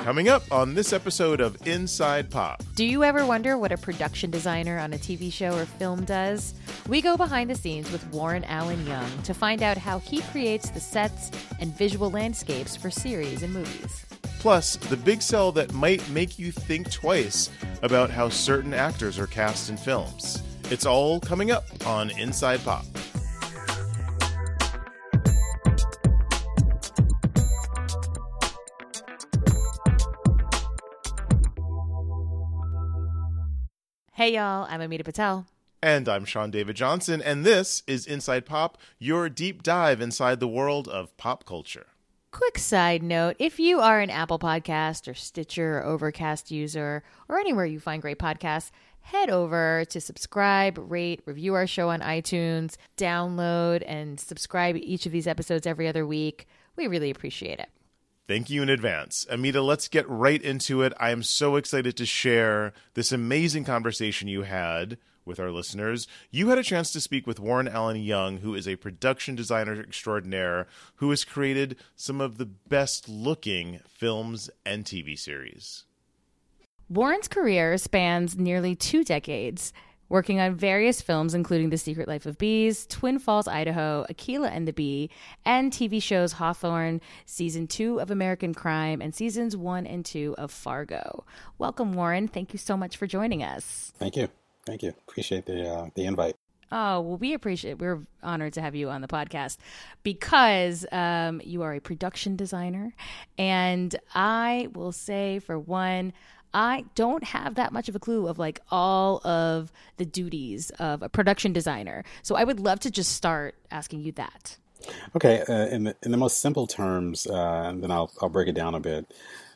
Coming up on this episode of Inside Pop. Do you ever wonder what a production designer on a TV show or film does? We go behind the scenes with Warren Allen Young to find out how he creates the sets and visual landscapes for series and movies. Plus, the big sell that might make you think twice about how certain actors are cast in films. It's all coming up on Inside Pop. Hey y'all, I'm Amita Patel. And I'm Sean David Johnson, and this is Inside Pop, your deep dive inside the world of pop culture. Quick side note, if you are an Apple Podcast or Stitcher or Overcast user, or anywhere you find great podcasts, head over to subscribe, rate, review our show on iTunes, download, and subscribe each of these episodes every other week. We really appreciate it. Thank you in advance. Amita, let's get right into it. I am so excited to share this amazing conversation you had with our listeners. You had a chance to speak with Warren Allen Young, who is a production designer extraordinaire who has created some of the best looking films and TV series. Warren's career spans nearly 2 decades, working on various films including The Secret Life of Bees, Twin Falls, Idaho, Akeelah and the Bee, and TV shows Hawthorne, Season 2 of American Crime, and Seasons 1 and 2 of Fargo. Welcome, Warren. Thank you so much for joining us. Thank you. Thank you. Appreciate the invite. Oh, well, we're honored to have you on the podcast because you are a production designer. And I will say, for one, I don't have that much of a clue of like all of the duties of a production designer. So I would love to just start asking you that. Okay. In the most simple terms, and then I'll break it down a bit.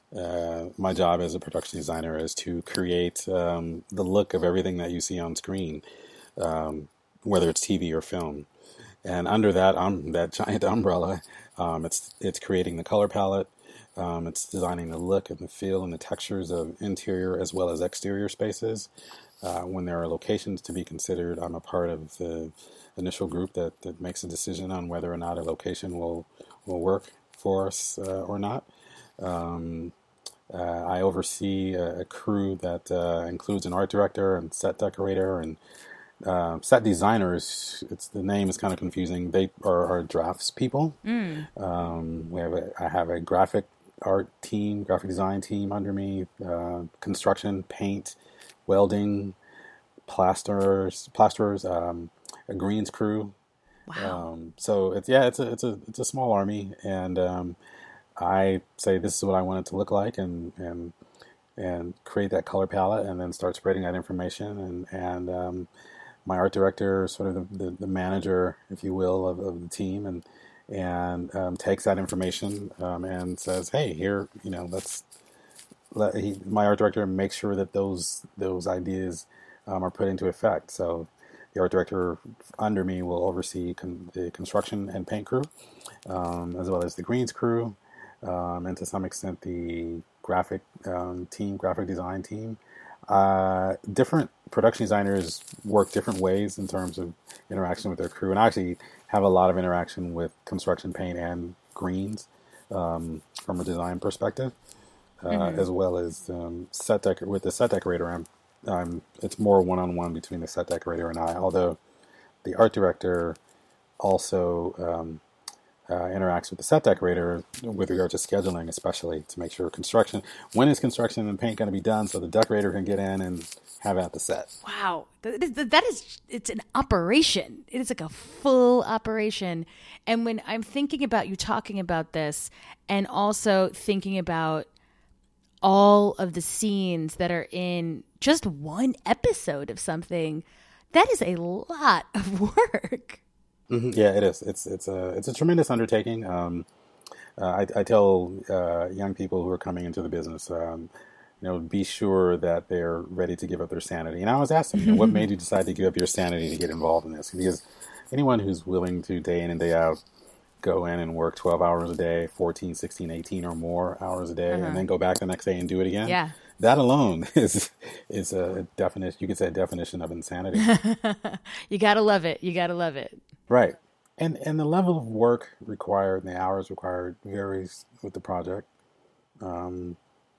My job as a production designer is to create the look of everything that you see on screen, whether it's TV or film. And under that giant umbrella, it's creating the color palette. It's designing the look and the feel and the textures of interior as well as exterior spaces. When there are locations to be considered, I'm a part of the initial group that makes a decision on whether or not a location will work for us or not. I oversee a crew that includes an art director and set decorator and set designers. The name is kind of confusing. They are drafts people. I have a graphic art team, graphic design team under me, construction, paint, welding, plasterers, a greens crew. Wow. So it's a small army, and I say this is what I want it to look like, and create that color palette, and then start spreading that information. And my art director is sort of the manager, if you will, of the team, and takes that information and says, "Hey, here, my art director makes sure that those ideas are put into effect." So the art director under me will oversee the construction and paint crew, as well as the greens crew. And to some extent the graphic design team. Different production designers work different ways in terms of interaction with their crew, and I actually have a lot of interaction with construction, paint, and greens from a design perspective, as well as with the set decorator. It's more one-on-one between the set decorator and I, although the art director also interacts with the set decorator with regard to scheduling, especially to make sure when is construction and paint going to be done so the decorator can get in and have at the set. Wow. It's an operation. It is like a full operation. And when I'm thinking about you talking about this and also thinking about all of the scenes that are in just one episode of something, that is a lot of work. Mm-hmm. Yeah, it is. It's a tremendous undertaking. I tell young people who are coming into the business, be sure that they're ready to give up their sanity. And I always ask them, what made you decide to give up your sanity to get involved in this? Because anyone who's willing to day in and day out go in and work 12 hours a day, 14, 16, 18 or more hours a day, and then go back the next day and do it again. Yeah. That alone is a definition. You could say a definition of insanity. You gotta love it. You gotta love it. Right. And the level of work required and the hours required varies with the project.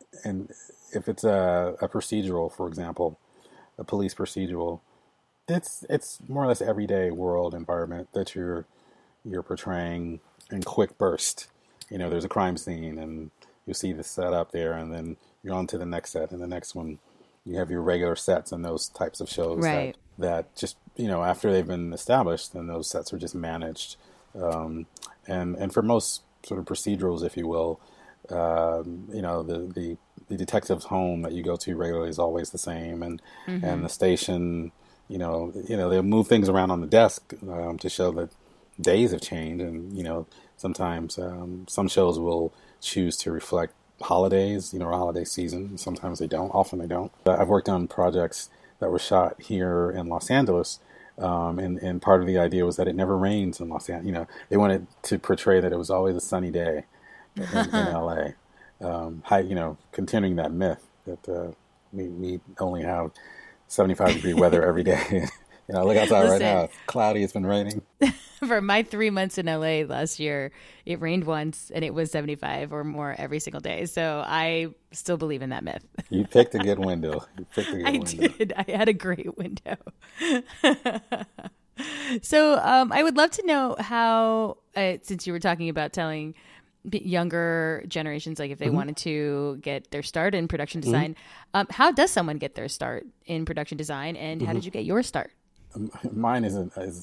and if it's a procedural, for example, a police procedural, it's more or less everyday world environment that you're portraying in quick burst. There's a crime scene, and you see the set up there, and then you're on to the next set, and the next one you have your regular sets and those types of shows Right. that just after they've been established, then those sets are just managed. And for most sort of procedurals, if you will, the detective's home that you go to regularly is always the same, and the station, they'll move things around on the desk to show that days have changed, and sometimes some shows will choose to reflect holidays, or holiday season. Sometimes they don't. Often they don't. I've worked on projects that were shot here in Los Angeles. And part of the idea was that it never rains in Los Angeles. They wanted to portray that it was always a sunny day in LA. Continuing that myth that we only have 75-degree weather every day. Look outside right now. It's cloudy. It's been raining. For my 3 months in LA last year, it rained once and it was 75 or more every single day. So I still believe in that myth. You picked a good window. I did. I had a great window. So I would love to know how, since you were talking about telling younger generations, like if they wanted to get their start in production design, how does someone get their start in production design, and how did you get your start? Mine is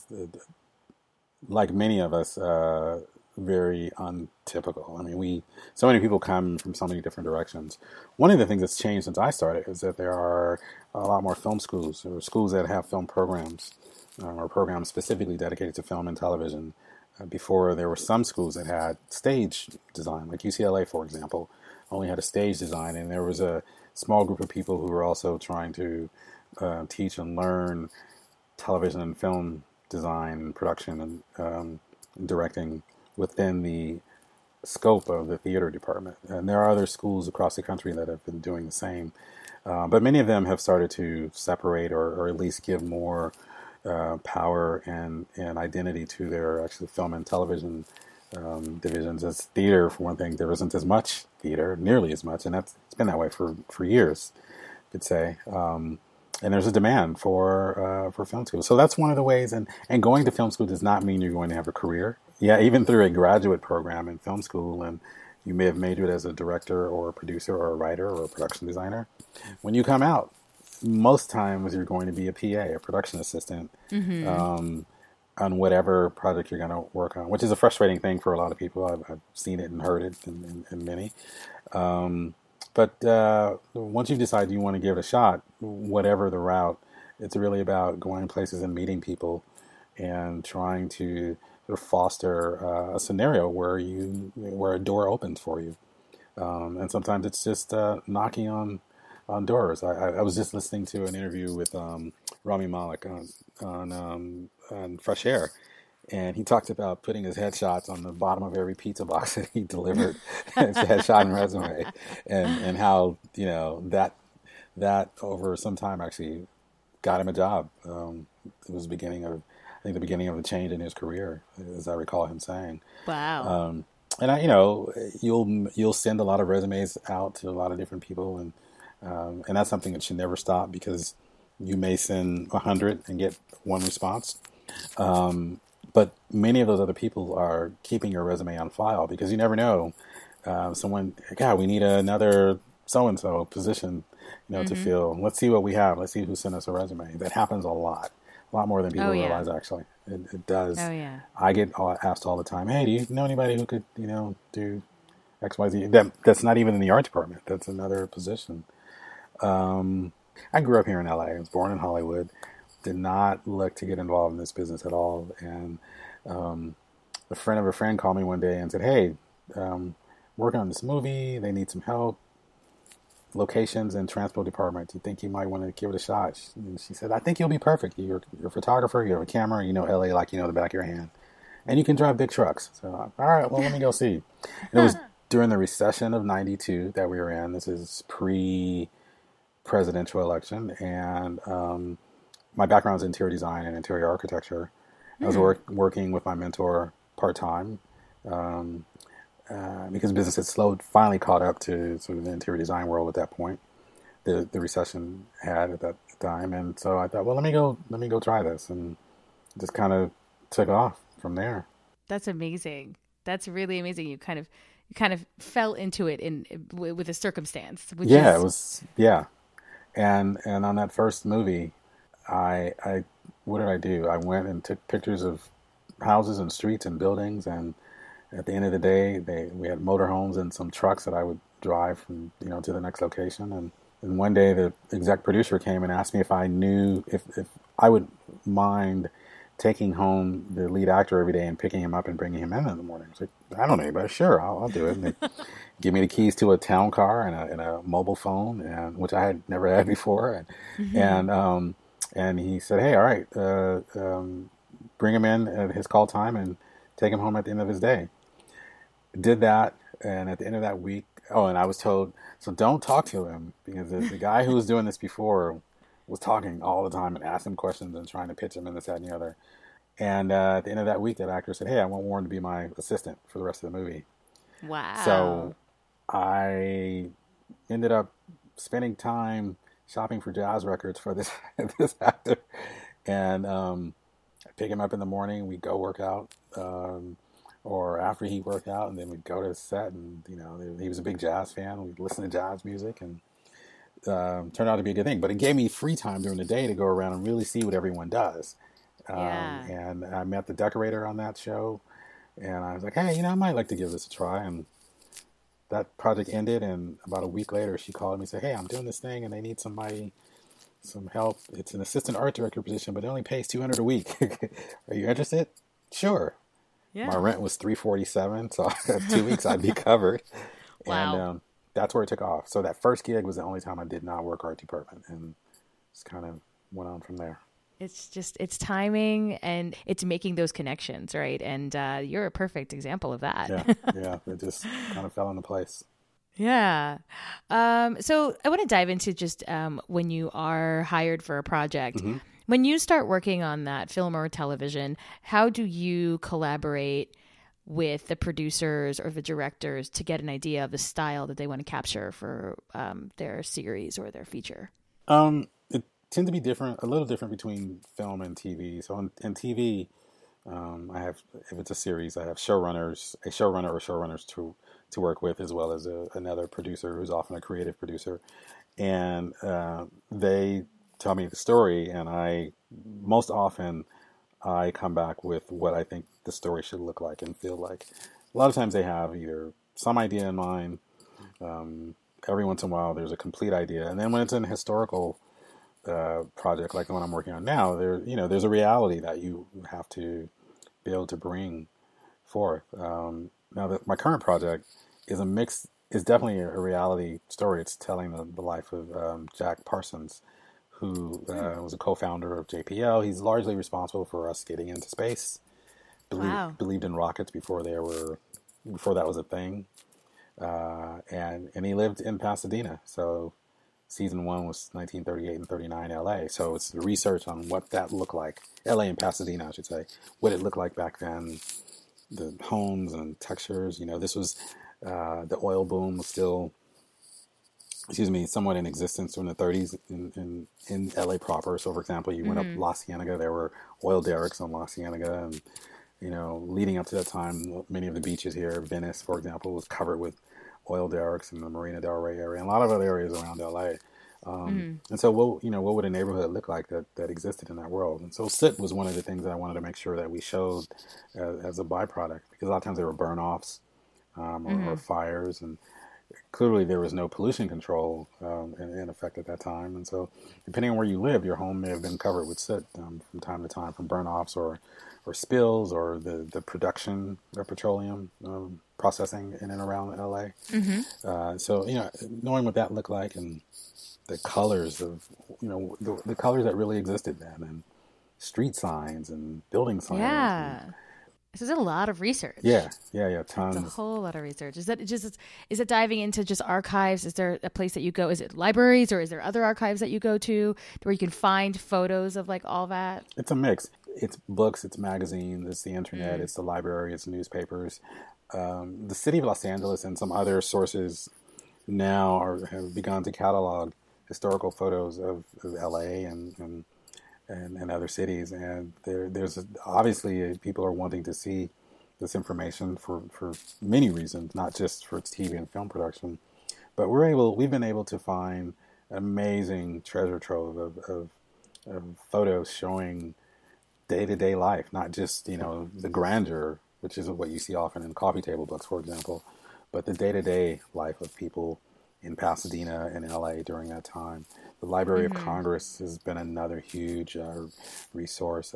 like many of us, very untypical. I mean, so many people come from so many different directions. One of the things that's changed since I started is that there are a lot more film schools, or schools that have film programs, or programs specifically dedicated to film and television. Before, there were some schools that had stage design, like UCLA, for example, only had a stage design, and there was a small group of people who were also trying to teach and learn television and film design, production, and directing within the scope of the theater department. And there are other schools across the country that have been doing the same. But many of them have started to separate or at least give more power and identity to their actually film and television divisions. As theater, for one thing, there isn't as much theater, nearly as much, and it's been that way for years, I could say. And there's a demand for film school. So that's one of the ways. And going to film school does not mean you're going to have a career. Yeah, even through a graduate program in film school, and you may have majored as a director or a producer or a writer or a production designer. When you come out, most times you're going to be a PA, a production assistant, on whatever project you're going to work on, which is a frustrating thing for a lot of people. I've seen it and heard it in many. But once you decide you want to give it a shot, whatever the route, it's really about going places and meeting people and trying to sort of foster a scenario where a door opens for you. And sometimes it's just knocking on doors. I was just listening to an interview with Rami Malek on Fresh Air. And he talked about putting his headshots on the bottom of every pizza box that he delivered. It's a headshot and resume, and how that over some time actually got him a job. It was the beginning of the change in his career, as I recall him saying. Wow. And you'll send a lot of resumes out to a lot of different people, and that's something that should never stop, because you may send 100 and get one response. But many of those other people are keeping your resume on file, because you never know. Someone, God, we need another so-and-so position, to fill. Let's see what we have. Let's see who sent us a resume. That happens a lot more than people realize, actually. It does. Oh, yeah. I get asked all the time, hey, do you know anybody who could, do X, Y, Z? That's not even in the art department. That's another position. I grew up here in LA. I was born in Hollywood. Did not look to get involved in this business at all. And a friend of a friend called me one day and said, hey, working on this movie, they need some help. Locations and transport department. Do you think you might want to give it a shot? And she said, I think you'll be perfect. You're a photographer, you have a camera, you know LA like you know the back of your hand. And you can drive big trucks. So, all right, well, let me go see. And it was during the recession of 92 that we were in. This is pre-presidential election. And my background is interior design and interior architecture. I was working with my mentor part-time. because business had slowed, finally caught up to sort of the interior design world at that point. The recession had at that time, and so I thought, well, let me go try this, and just kind of took off from there. That's amazing. That's really amazing. You kind of fell into it with a circumstance. Which yeah, it was and on that first movie, I what did I do? I went and took pictures of houses and streets and buildings, and at the end of the day, we had motorhomes and some trucks that I would drive from to the next location. And one day, the exec producer came and asked me if I knew if I would mind taking home the lead actor every day and picking him up and bringing him in the morning. I was like, I don't know anybody. Sure, I'll do it. And they give me the keys to a town car and a mobile phone, and which I had never had before. And he said, hey, all right, bring him in at his call time and take him home at the end of his day. Did that, and at the end of that week, and I was told, so don't talk to him, because the guy who was doing this before was talking all the time and asking questions and trying to pitch him and this, that, and the other. And at the end of that week, that actor said, hey, I want Warren to be my assistant for the rest of the movie. Wow. So I ended up spending time shopping for jazz records for this actor. And I pick him up in the morning, we'd go work out, or after he worked out, and then we'd go to the set, and he was a big jazz fan. We'd listen to jazz music, and turned out to be a good thing. But it gave me free time during the day to go around and really see what everyone does. And I met the decorator on that show, and I was like, hey, I might like to give this a try. And that project ended, and about a week later, she called me and said, hey, I'm doing this thing, and they need some help. It's an assistant art director position, but it only pays $200 a week. Are you interested? Sure. Yeah. My rent was $347, so 2 weeks I'd be covered. Wow. And that's where it took off. So that first gig was the only time I did not work art department, and just kind of went on from there. It's timing, and it's making those connections, right? And you're a perfect example of that. Yeah, it just kind of fell into place. Yeah. So I want to dive into just when you are hired for a project. Mm-hmm. When you start working on that film or television, how do you collaborate with the producers or the directors to get an idea of the style that they want to capture for their series or their feature? It tends to be a little different between film and TV. So in TV, I have, if it's a series, I have a showrunner or showrunners to work with, as well as another producer who's often a creative producer. And they tell me the story, and most often I come back with what I think the story should look like and feel like. A lot of times they have either some idea in mind. Every once in a while there's a complete idea, and then when it's an historical project like the one I'm working on now, there's a reality that you have to be able to bring forth. Now my current project is definitely a reality story. It's telling the life of Jack Parsons, who was a co-founder of JPL. He's largely responsible for us getting into space. Believed in rockets before that was a thing. And he lived in Pasadena. So season 1 was 1938 and 39 LA. So it's the research on what that looked like. LA and Pasadena, I should say. What it looked like back then. The homes and textures. This was the oil boom was still, somewhat in existence during the 30s in LA proper. So, for example, you went up La Cienega, there were oil derricks on La Cienega, and leading up to that time, many of the beaches here, Venice, for example, was covered with oil derricks in the Marina del Rey area, and a lot of other areas around LA. And so, what would a neighborhood look like that existed in that world? And so, soot was one of the things that I wanted to make sure that we showed as a byproduct, because a lot of times there were burn-offs or fires, and clearly there was no pollution control in effect at that time. And so, depending on where you lived, your home may have been covered with soot from time to time, from burn-offs or spills, or the production of petroleum processing in and around LA. So, knowing what that looked like, and the colors of, the colors that really existed then, and street signs and building signs. Yeah. This is a lot of research. Yeah, tons. It's a whole lot of research. Is it diving into just archives? Is there a place that you go? Is it libraries, or is there other archives that you go to where you can find photos of like all that? It's a mix. It's books, it's magazines, it's the internet, it's the library, it's newspapers. the city of Los Angeles and some other sources now have begun to catalog historical photos of LA and other cities, and there's obviously people are wanting to see this information for many reasons, not just for TV and film production, but we've been able to find an amazing treasure trove of photos showing day-to-day life, not just the grandeur, which is what you see often in coffee table books, for example, but the day-to-day life of people in Pasadena and LA during that time. The Library of Congress has been another huge resource.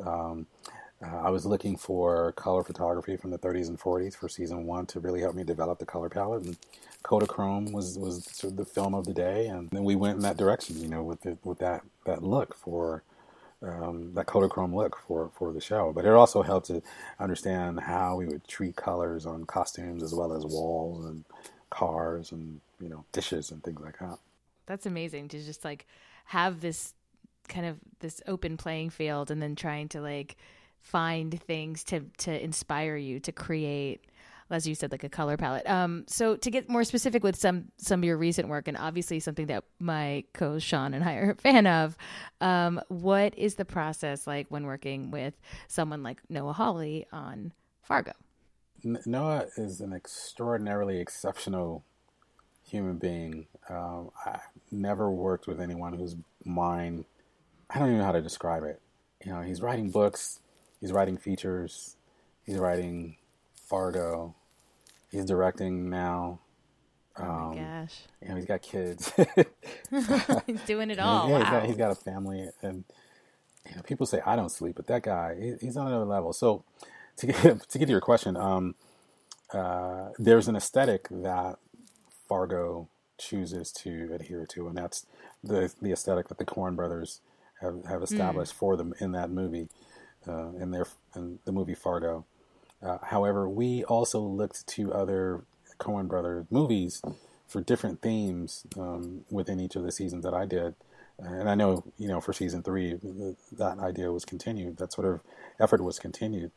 I was looking for color photography from the 30s and 40s for season 1 to really help me develop the color palette, and Kodachrome was sort of the film of the day, and then we went in that direction, with that look for that Kodachrome look for the show. But it also helped to understand how we would treat colors on costumes as well as walls and cars and dishes and things like that. That's amazing to just like have this kind of this open playing field, and then trying to like find things to inspire you to create, as you said, like a color palette. So to get more specific with some of your recent work, and obviously something that my co-host Sean and I are a fan of, what is the process like when working with someone like Noah Hawley on Fargo? Noah is an extraordinarily exceptional human being. I never worked with anyone whose mind, I don't even know how to describe it. He's writing books, he's writing features, he's writing Fargo, he's directing now. Oh my gosh. He's got kids. He's doing it all. Yeah, wow. he's got a family, and people say I don't sleep, but that guy, he's on another level. So to get to your question, there's an aesthetic that Fargo chooses to adhere to, and that's the aesthetic that the Coen brothers have established for them in that movie, in the movie Fargo. However, we also looked to other Coen brothers movies for different themes within each of the seasons that I did. And I know, for season 3, that idea was continued. That sort of effort was continued.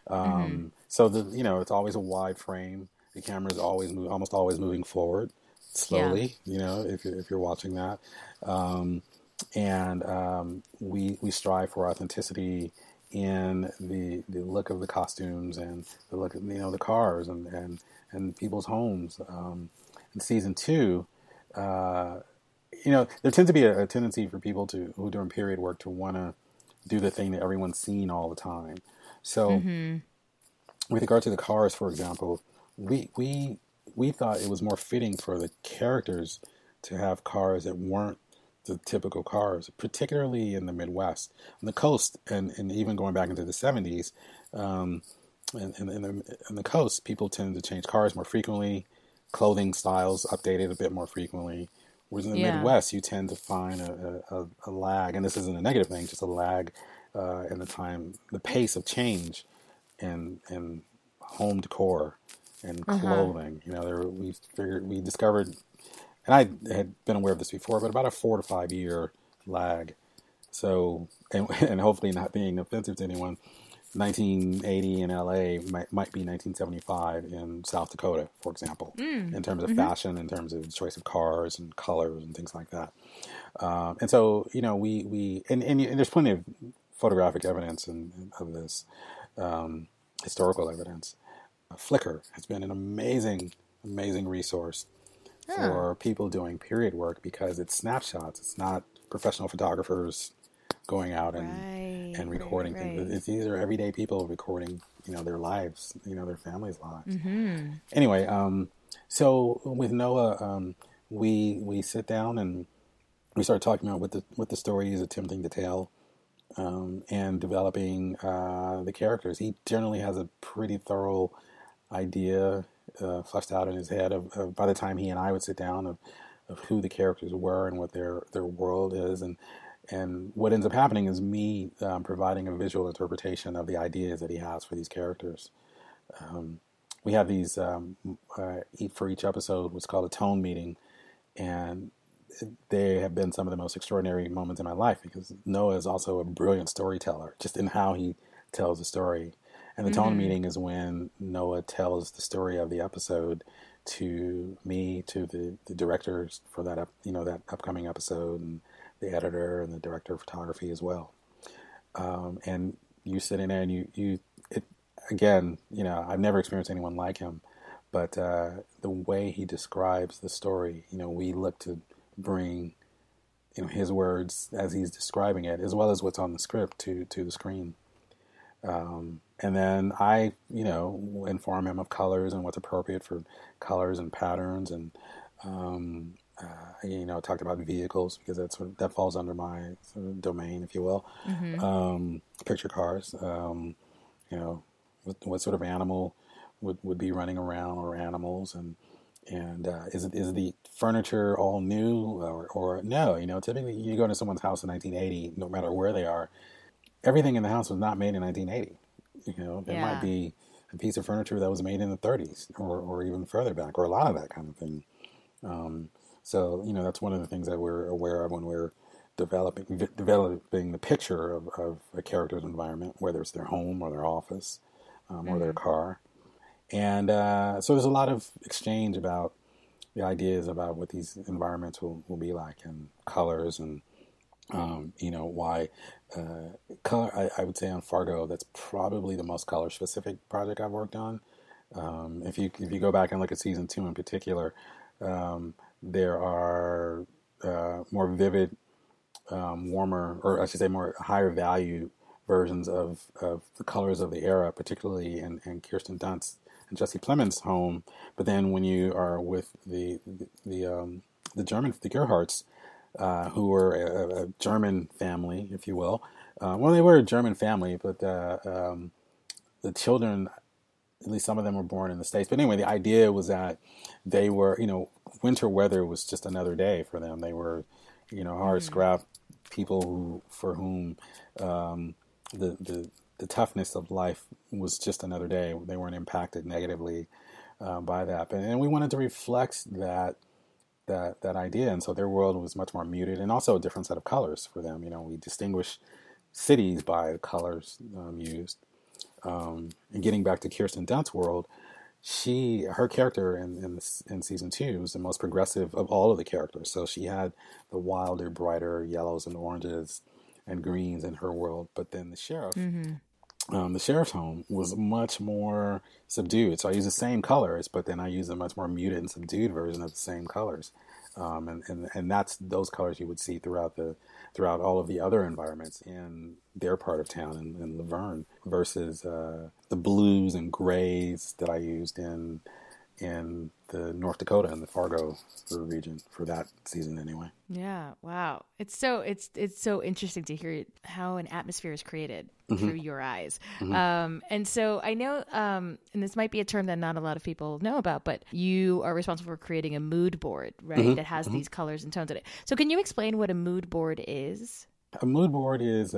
So it's always a wide frame. The camera is almost always moving forward slowly. Yeah. If you're watching that, we strive for authenticity in the look of the costumes and the look of the cars and people's homes. In season 2, there tends to be a tendency for people who doing period work to want to do the thing that everyone's seen all the time. So, with regard to the cars, for example, we thought it was more fitting for the characters to have cars that weren't the typical cars, particularly in the Midwest. On the coast, and even going back into the 70s, in the coast, people tend to change cars more frequently, clothing styles updated a bit more frequently. Whereas in the Midwest, you tend to find a lag, and this isn't a negative thing, just a lag in the pace of change in home decor and clothing. We discovered, and I had been aware of this before, but about a 4 to 5 year lag. So, and hopefully not being offensive to anyone, 1980 in LA might be 1975 in South Dakota, for example, in terms of fashion, in terms of choice of cars and colors and things like that. And so, we there's plenty of photographic evidence of this, historical evidence. Flickr has been an amazing resource for people doing period work because it's snapshots. It's not professional photographers going out and recording things. These are everyday people recording, their lives, their families' lives. Anyway, so with Noah, we sit down and we start talking about what the story is attempting to tell, and developing the characters. He generally has a pretty thorough idea fleshed out in his head of by the time he and I would sit down of who the characters were and what their world is, and what ends up happening is me providing a visual interpretation of the ideas that he has for these characters. We have these for each episode what's called a tone meeting, and they have been some of the most extraordinary moments in my life because Noah is also a brilliant storyteller, just in how he tells a story. And the tone meeting is when Noah tells the story of the episode to me, to the directors for that that upcoming episode, and the editor and the director of photography as well. And you sit in there and again, I've never experienced anyone like him, but the way he describes the story, we look to bring his words as he's describing it, as well as what's on the script, to the screen. And then I, inform him of colors and what's appropriate for colors and patterns, and talked about vehicles, because that falls under my sort of domain, if you will. Picture cars. What sort of animal would be running around, or animals, and is the furniture all new or no? Typically, you go to someone's house in 1980, no matter where they are, everything in the house was not made in 1980. There might be a piece of furniture that was made in the 30s or even further back, or a lot of that kind of thing. So that's one of the things that we're aware of when we're developing the picture of a character's environment, whether it's their home or their office or their car. And so there's a lot of exchange about the ideas about what these environments will be like, and colors, and why color. I would say on Fargo, that's probably the most color specific project I've worked on. If you go back and look at season 2 in particular, there are more vivid, warmer, or I should say more higher value versions of the colors of the era, particularly in Kirsten Dunst and Jesse Plemons' home. But then when you are with the Gerhardts, who were a German family, if you will. They were a German family, but the children, at least some of them, were born in the States. But anyway, the idea was that they were, winter weather was just another day for them. They were, hard scrap people for whom the toughness of life was just another day. They weren't impacted negatively by that. And we wanted to reflect that idea, and so their world was much more muted, and also a different set of colors for them. We distinguish cities by the colors used. And getting back to Kirsten Dunst's world, her character in season 2 was the most progressive of all of the characters. So she had the wilder, brighter yellows and oranges and greens in her world, but then the sheriff. The sheriff's home was much more subdued. So I use the same colors, but then I use a much more muted and subdued version of the same colors. And that's those colors you would see throughout all of the other environments in their part of town, in Laverne, versus the blues and grays that I used in the North Dakota and the Fargo region for that season anyway. Yeah, wow. It's so interesting to hear how an atmosphere is created through your eyes. And so I know, and this might be a term that not a lot of people know about, but you are responsible for creating a mood board, right? That has these colors and tones in it. So can you explain what a mood board is? A mood board is,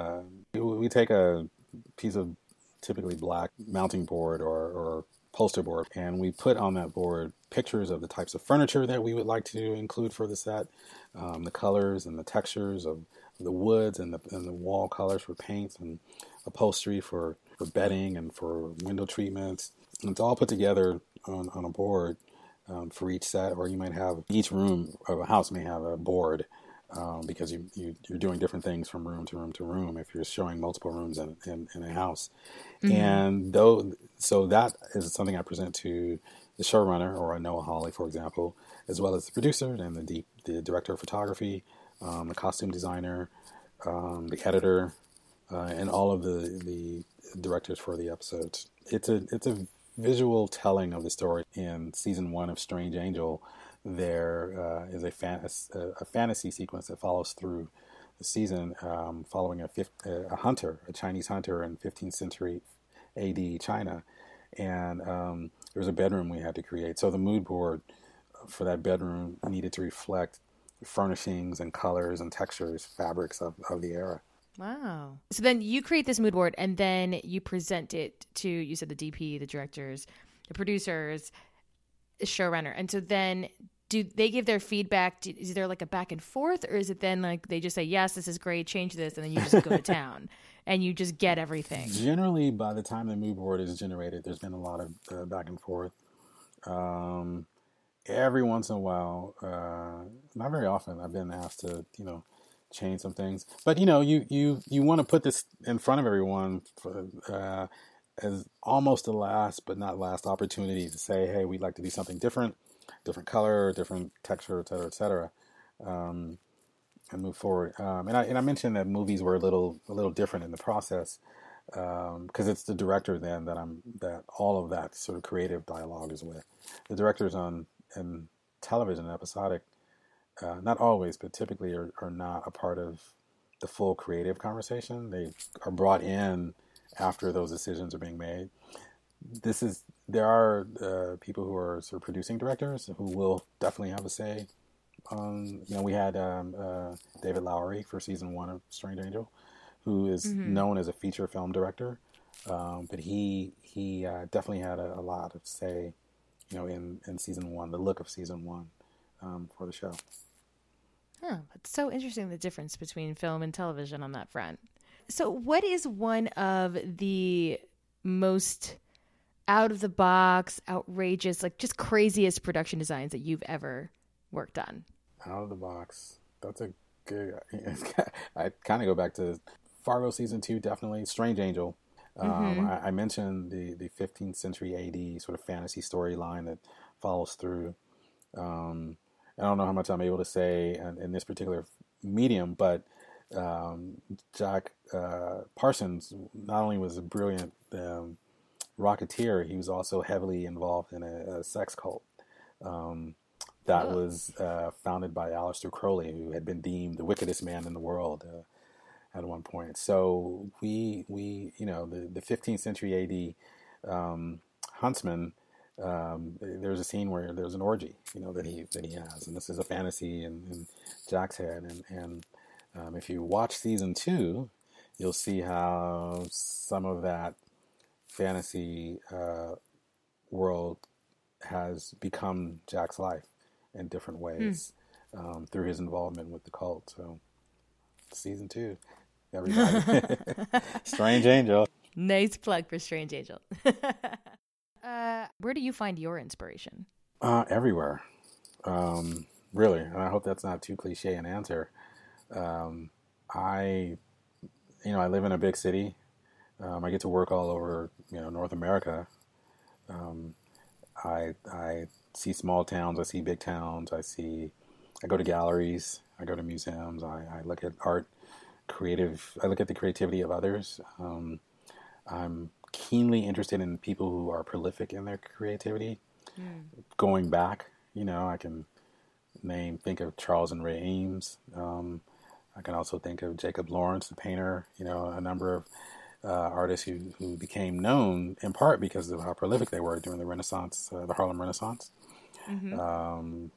we take a piece of typically black mounting board or poster board, and we put on that board pictures of the types of furniture that we would like to include for the set, the colors and the textures of the woods, and the wall colors for paints, and upholstery for bedding and for window treatments. And it's all put together on a board for each set, or you might have each room of a house may have a board. Because you're doing different things from room to room to room if you're showing multiple rooms in a house. And so that is something I present to the showrunner, or a Noah Hawley, for example, as well as the producer and the director of photography, the costume designer, the editor, and all of the directors for the episodes. It's a visual telling of the story. In season 1 of Strange Angel, there is a fantasy sequence that follows through the season, following a hunter, a Chinese hunter in 15th century AD China. And there was a bedroom we had to create. So the mood board for that bedroom needed to reflect furnishings and colors and textures, fabrics of the era. Wow. So then you create this mood board, and then you present it to, you said, the DP, the directors, the producers, the showrunner. And so then do they give their feedback? Is there like a back and forth, or is it then like they just say, yes, this is great, change this, and then you just go to town? and you just get everything? Generally, by the time the mood board is generated, there's been a lot of back and forth. Um, every once in a while, not very often, I've been asked to, change some things. But you want to put this in front of everyone as almost the last, but not last opportunity to say, hey, we'd like to do something different, different color, different texture, et cetera, and move forward. And I mentioned that movies were a little different in the process because it's the director then that all of that sort of creative dialogue is with. The directors in television and episodic, not always, but typically are not a part of the full creative conversation. They are brought in after those decisions are being made. There are people who are sort of producing directors who will definitely have a say. We had David Lowery for season 1 of Strange Angel, who is known as a feature film director, but he definitely had a lot of say, in season 1, the look of season 1 for the show. Huh, it's so interesting, the difference between film and television on that front. So what is one of the most out of the box, outrageous, like just craziest production designs that you've ever worked on? Out of the box. That's a good... I kind of go back to Fargo season 2, definitely. Strange Angel. I mentioned the 15th century AD sort of fantasy storyline that follows through. I don't know how much I'm able to say in this particular medium, but Jack Parsons not only was a brilliant rocketeer, he was also heavily involved in a sex cult that was founded by Aleister Crowley, who had been deemed the wickedest man in the world at one point. So the 15th century AD huntsman. There's a scene where there's an orgy, that he has, and this is a fantasy in Jack's head. And if you watch season 2, you'll see how some of that fantasy world has become Jack's life in different ways through his involvement with the cult. So, season 2, everybody, Strange Angel. Nice plug for Strange Angel. Where do you find your inspiration? Everywhere, really. And I hope that's not too cliche an answer. I live in a big city. I get to work all over, North America. I see small towns. I see big towns. I go to galleries. I go to museums. I look at art, I look at the creativity of others. I'm keenly interested in people who are prolific in their creativity. Going back, I can think of Charles and Ray Eames. I can also think of Jacob Lawrence, the painter, a number of artists who became known in part because of how prolific they were during the Renaissance, the Harlem Renaissance. And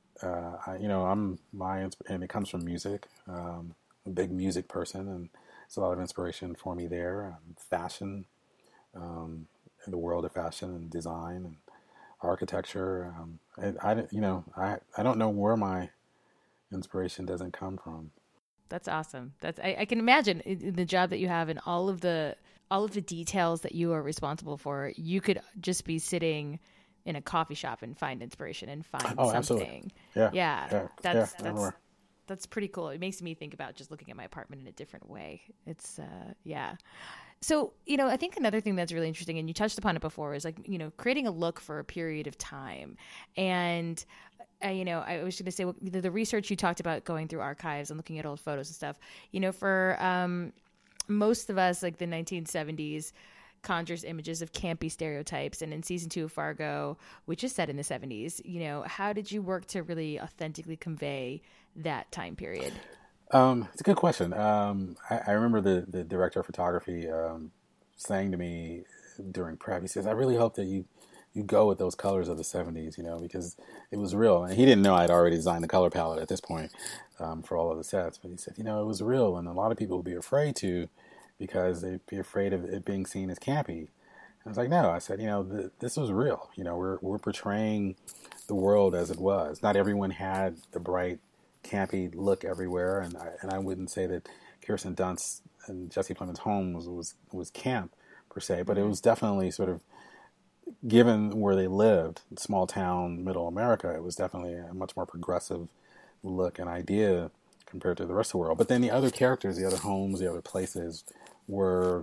it comes from music. I'm a big music person, and it's a lot of inspiration for me there. Fashion, in the world of fashion and design and architecture. I don't know where my inspiration doesn't come from. That's awesome. I can imagine in the job that you have and all of the details that you are responsible for. You could just be sitting in a coffee shop and find inspiration and find something. Absolutely. Yeah. That's pretty cool. It makes me think about just looking at my apartment in a different way. It's So, I think another thing that's really interesting, and you touched upon it before, is creating a look for a period of time. And, I was going to say, the research you talked about going through archives and looking at old photos and stuff, for most of us, like the 1970s, conjures images of campy stereotypes. And in season 2 of Fargo, which is set in the 70s, how did you work to really authentically convey that time period? It's a good question. I remember the director of photography saying to me during prep, he says, I really hope that you go with those colors of the 70s, because it was real. And he didn't know I'd already designed the color palette at this point for all of the sets. But he said, it was real. And a lot of people would be afraid to, because they'd be afraid of it being seen as campy. I was like, no. I said, this was real. We're portraying the world as it was. Not everyone had the bright, campy look everywhere, and I wouldn't say that Kirsten Dunst and Jesse Plemons' home was camp per se, but it was definitely sort of, given where they lived, small town, middle America, it was definitely a much more progressive look and idea compared to the rest of the world. But then the other characters, the other homes, the other places were,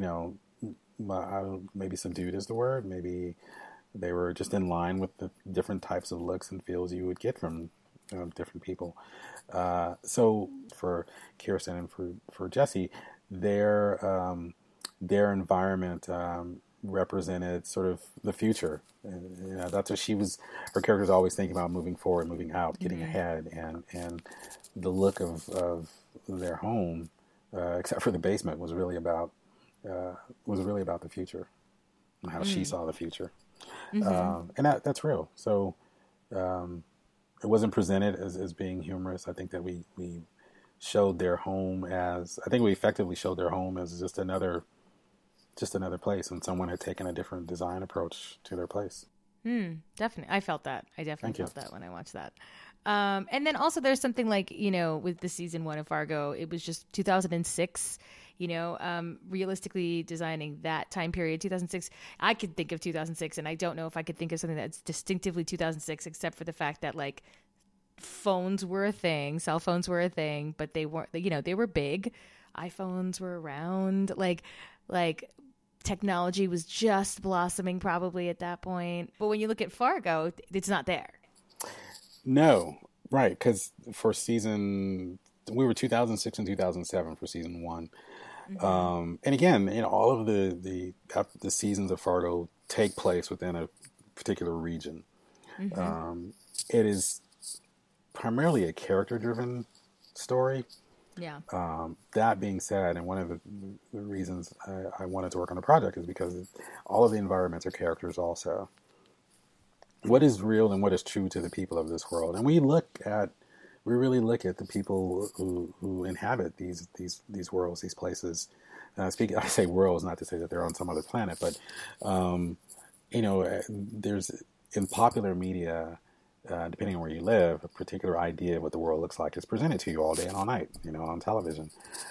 maybe subdued is the word. Maybe they were just in line with the different types of looks and feels you would get from different people. So for Kirsten and for Jesse, their environment represented sort of the future. And, that's what her character was always thinking about: moving forward, moving out, getting ahead. And the look of their home, except for the basement, was really about the future and how she saw the future. And that's real. So it wasn't presented as being humorous. I think that we showed their home we effectively showed their home as just another place, and someone had taken a different design approach to their place. Definitely. I felt that. I definitely felt that when I watched that. And then also there's something like, with the season 1 of Fargo, it was just 2006, realistically designing that time period, 2006. I could think of 2006, and I don't know if I could think of something that's distinctively 2006, except for the fact that like phones were a thing, cell phones were a thing, but they weren't, they were big. iPhones were around, like technology was just blossoming probably at that point. But when you look at Fargo, it's not there. No, right, because for we were 2006 and 2007 for season 1. And again, all of the seasons of Fargo take place within a particular region. It is primarily a character-driven story. Yeah. That being said, and one of the reasons I wanted to work on the project is because all of the environments are characters also. What is real and what is true to the people of this world? And we really look at the people who inhabit these worlds, these places. I say worlds, not to say that they're on some other planet, but there's in popular media, depending on where you live, a particular idea of what the world looks like is presented to you all day and all night, on television.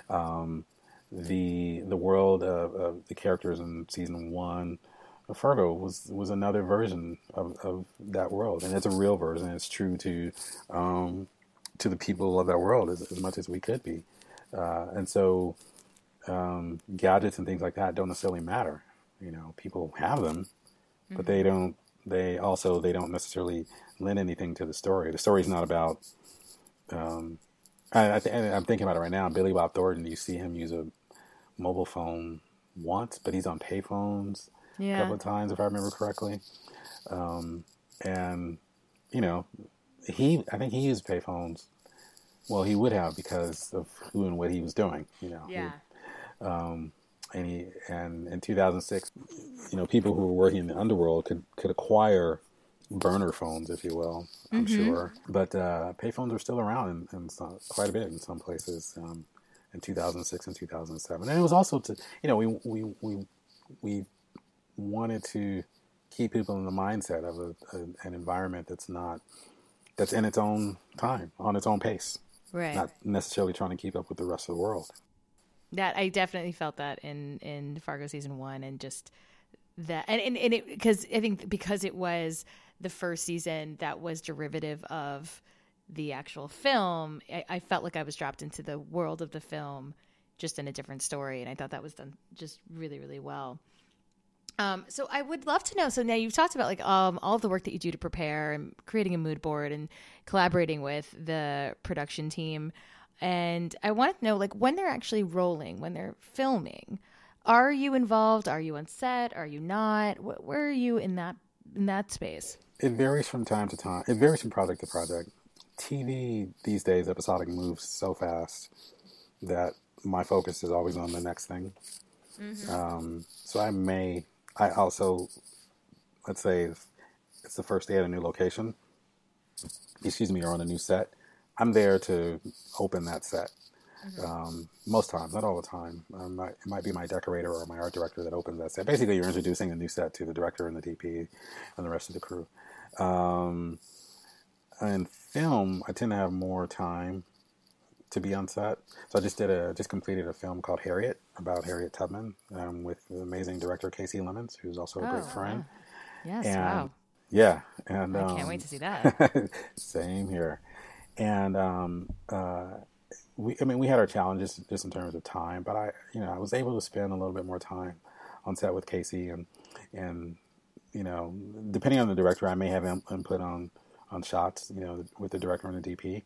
The world of the characters in season 1 of Fargo was another version of that world, and it's a real version. It's true to the people of that world as much as we could be, and so gadgets and things like that don't necessarily matter. People have them, but they don't. They don't necessarily lend anything to the story. The story's not about. I'm thinking about it right now. Billy Bob Thornton. You see him use a mobile phone once, but he's on payphones a couple of times, if I remember correctly. And I think he used payphones. Well, he would have because of who and what he was doing. And in 2006, people who were working in the underworld could acquire burner phones, if you will, I'm sure. But payphones are still around in quite a bit in some places in 2006 and 2007. And it was also we wanted to keep people in the mindset of an environment that's in its own time, on its own pace. Right. Not necessarily trying to keep up with the rest of the world. That I definitely felt that in Fargo season 1, and just that, and it, because I think because it was the first season that was derivative of the actual film, I felt like I was dropped into the world of the film, just in a different story, and I thought that was done just really, really well. So I would love to know. So now you've talked about like all of the work that you do to prepare and creating a mood board and collaborating with the production team. And I want to know, like, when they're actually rolling, when they're filming, are you involved? Are you on set? Are you not? Where are you in that space? It varies from time to time. It varies from project to project. TV these days, episodic, moves so fast that my focus is always on the next thing. So I also, let's say if it's the first day at a new location, or on a new set, I'm there to open that set. Most times, not all the time. It might be my decorator or my art director that opens that set. Basically, you're introducing a new set to the director and the DP and the rest of the crew. In film, I tend to have more time to be on set. So I just completed a film called Harriet about Harriet Tubman with the amazing director Casey Lemons, who's also a great friend. Wow. Yes, And wow. yeah, and I can't wait to see that. same here. And we had our challenges just in terms of time, but I was able to spend a little bit more time on set with Casey, and depending on the director, I may have input on shots, with the director and the DP.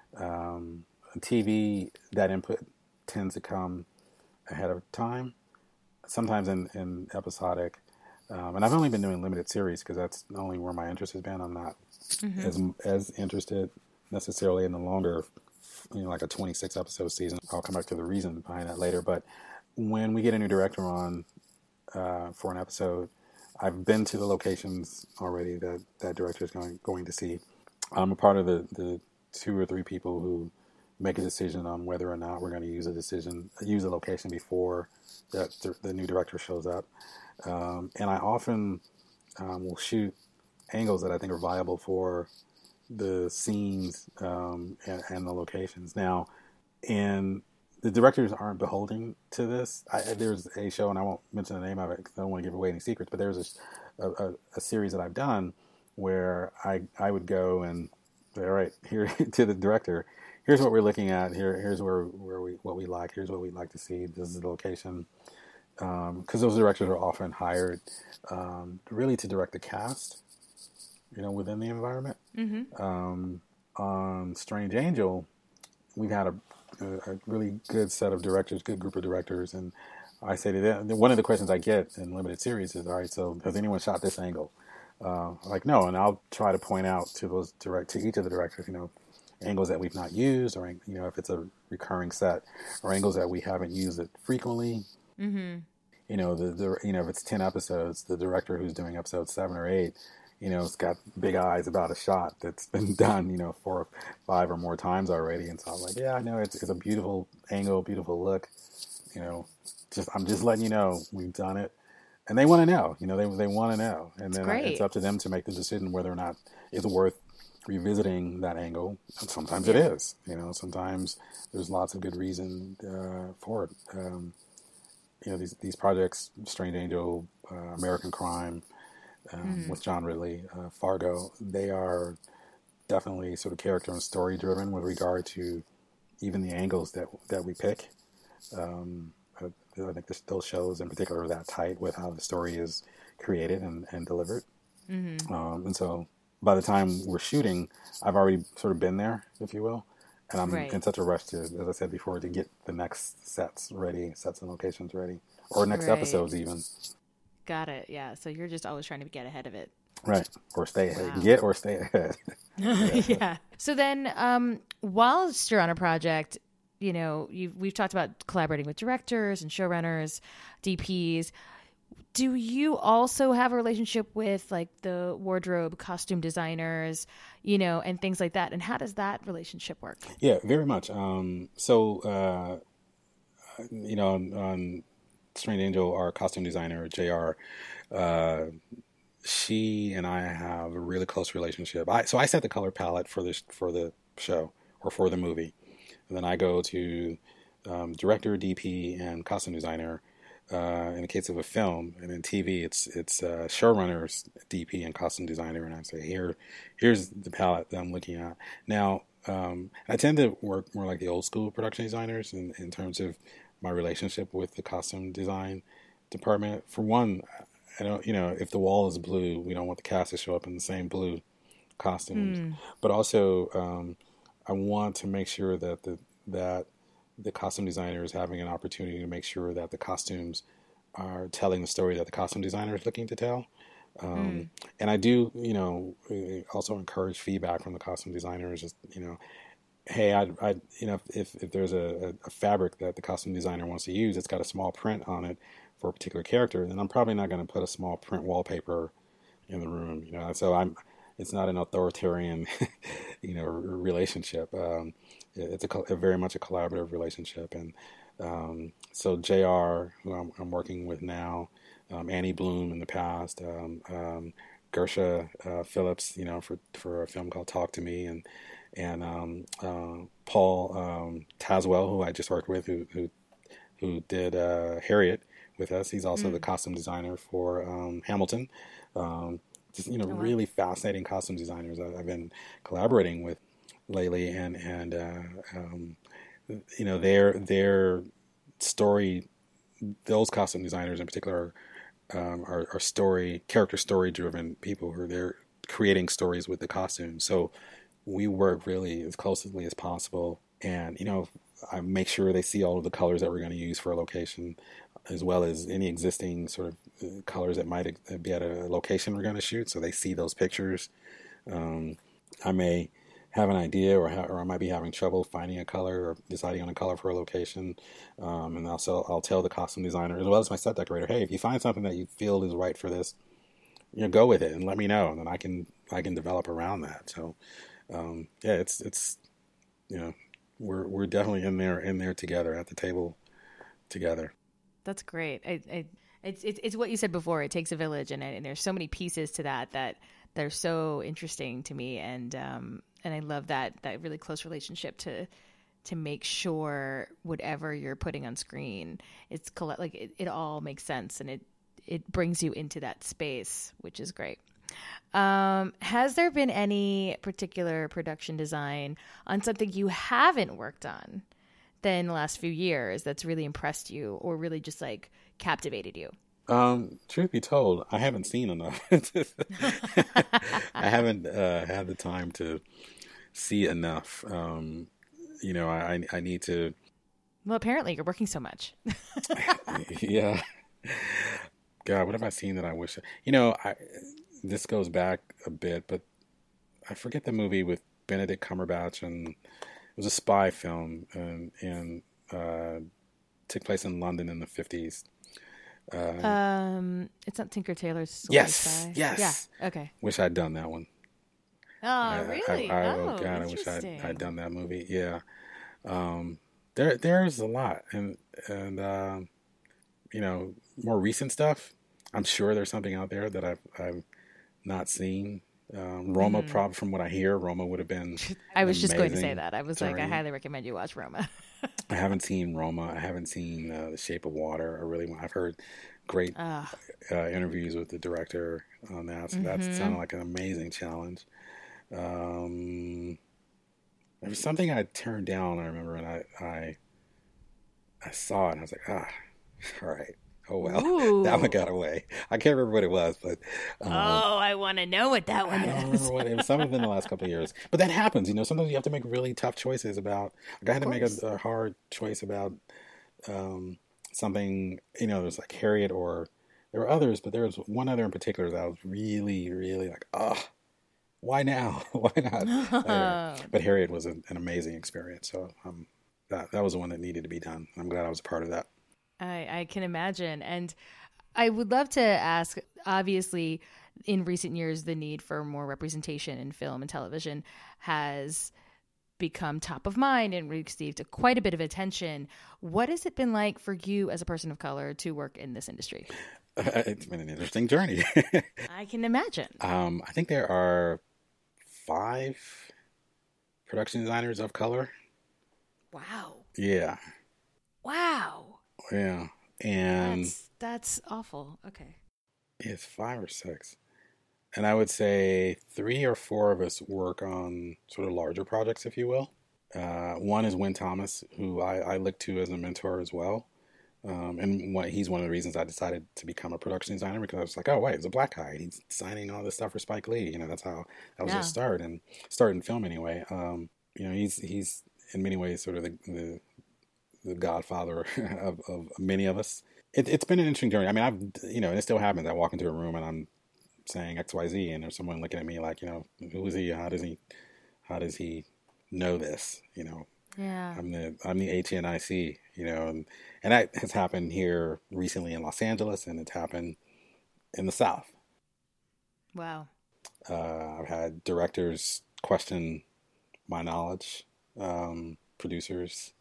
TV, that input tends to come ahead of time, sometimes in episodic. And I've only been doing limited series because that's only where my interest has been. I'm not as interested necessarily in the longer, like a 26 episode season. I'll come back to the reason behind that later. But when we get a new director on for an episode, I've been to the locations already that director is going to see. I'm a part of the 2 or 3 people who make a decision on whether or not we're going to use a location before the new director shows up. And I often will shoot angles that I think are viable for the scenes and the locations. Now, and the directors aren't beholden to this. There's a show, and I won't mention the name of it because I don't want to give away any secrets, but there's a series that I've done where I would go and say, all right, here to the director, here's what we're looking at. Here's what we like. Here's what we'd like to see. This is the location. Because those directors are often hired really to direct the cast, within the environment. Mm-hmm. On Strange Angel, we've had a really good set of directors, good group of directors, and I say to them, one of the questions I get in limited series is, all right, so has anyone shot this angle? Like, no, and I'll try to point out to each of the directors, angles that we've not used, or if it's a recurring set, or angles that we haven't used it frequently. Mm-hmm. If it's 10 episodes, the director who's doing episode 7 or 8, it's got big eyes about a shot that's been done, 4 or 5 or more times already. And so I'm like, yeah, I know it's a beautiful angle, beautiful look. I'm just letting you know we've done it. And they want to know, they want to know. And then it's up to them to make the decision whether or not it's worth revisiting that angle. And sometimes it is, sometimes there's lots of good reason for it. These projects, Strange Angel, American Crime, with John Ridley, Fargo, they are definitely sort of character and story driven with regard to even the angles that we pick. I think those shows in particular are that tight with how the story is created and delivered. Mm-hmm. And so by the time we're shooting, I've already sort of been there, if you will. And I'm in such a rush to, as I said before, to get the next sets and locations ready, or next episodes even. Got it. Yeah. So you're just always trying to get ahead of it. Right. Or stay ahead. Wow. Stay ahead. Yeah. So then whilst you're on a project, we've talked about collaborating with directors and showrunners, DPs. Do you also have a relationship with like the wardrobe, costume designers, and things like that? And how does that relationship work? Yeah, very much. On Strange Angel, our costume designer, JR, she and I have a really close relationship. So I set the color palette for the show or for the movie. And then I go to director, DP, and costume designer. In the case of a film, and in TV, it's showrunners, DP, and costume designer, and I say, here's the palette that I'm looking at. Now, I tend to work more like the old school production designers in terms of my relationship with the costume design department. For one, I don't, if the wall is blue, we don't want the cast to show up in the same blue costumes. But also, I want to make sure that the costume designer is having an opportunity to make sure that the costumes are telling the story that the costume designer is looking to tell. And I do, also encourage feedback from the costume designers. Just, hey, if there's a fabric that the costume designer wants to use, it's got a small print on it for a particular character, then I'm probably not going to put a small print wallpaper in the room. So it's not an authoritarian, relationship. It's a very much a collaborative relationship. And so JR, who I'm working with now, Annie Bloom in the past, Gersha Phillips, for a film called Talk to Me, and and Paul Taswell, who I just worked with, who did Harriet with us. He's also the costume designer for Hamilton. Just really fascinating costume designers I've been collaborating with lately, and their story. Those costume designers in particular are character story driven people who are there creating stories with the costumes. So we work really as closely as possible, and I make sure they see all of the colors that we're going to use for a location, as well as any existing sort of colors that might be at a location we're going to shoot. So they see those pictures. I may have an idea, or I might be having trouble finding a color or deciding on a color for a location, and I'll tell the costume designer as well as my set decorator, hey, if you find something that you feel is right for this, go with it and let me know, and then I can develop around that. So it's we're definitely in there together at the table together. That's great. It's what you said before. It takes a village, and there's so many pieces to that they're so interesting to me, and I love that really close relationship to make sure whatever you're putting on screen, it's it all makes sense, and it brings you into that space, which is great. Has there been any particular production design on something you haven't worked on in the last few years that's really impressed you or really just like captivated you? Truth be told, I haven't seen enough. I haven't had the time to see enough. I need to. Well, apparently you're working so much. Yeah. God, what have I seen that I wish? This goes back a bit, but I forget the movie with Benedict Cumberbatch, and it was a spy film, and took place in London in the 50s. It's not Tinker Tailor Soldier Spy. Yes. Yeah. Okay. Wish I'd done that one. Oh, really? Oh God, I wish I'd done that movie. Yeah. There's a lot, and more recent stuff. I'm sure there's something out there that I've not seen. Roma, from what I hear, Roma would have been. I was just going to say that. I was like, I highly recommend you watch Roma. I haven't seen Roma. I haven't seen The Shape of Water. I've heard great interviews with the director on that. So that sounded like an amazing challenge. There was something I turned down, I remember, and I saw it and I was like, all right. Oh, well, Ooh. That one got away. I can't remember what it was, but... I want to know what that one is. I don't remember what it was. Something in the last couple of years. But that happens, sometimes you have to make really tough choices about... I had to make a hard choice about something, there's like Harriet, or there were others, but there was one other in particular that I was really, really like, why now? Why not? But Harriet was an amazing experience, so that was the one that needed to be done. I'm glad I was a part of that. I can imagine. And I would love to ask, obviously, in recent years, the need for more representation in film and television has become top of mind and received quite a bit of attention. What has it been like for you as a person of color to work in this industry? It's been an interesting journey. I can imagine. I think there are 5 production designers of color. Wow. Yeah. Wow. Yeah, and that's awful. Okay, it's 5 or 6, and I would say 3 or 4 of us work on sort of larger projects, if you will. One is Wynn Thomas, who I look to as a mentor as well, and he's one of the reasons I decided to become a production designer, because I was like, oh wait, it's a black guy. He's designing all this stuff for Spike Lee. That's how that was his start in film anyway. He's in many ways sort of the godfather of many of us. It's been an interesting journey. I mean, and it still happens. I walk into a room and I'm saying XYZ, and there's someone looking at me like, who is he? How does he know this? Yeah. I'm the HNIC, and that has happened here recently in Los Angeles, and it's happened in the South. Wow. I've had directors question my knowledge, producers.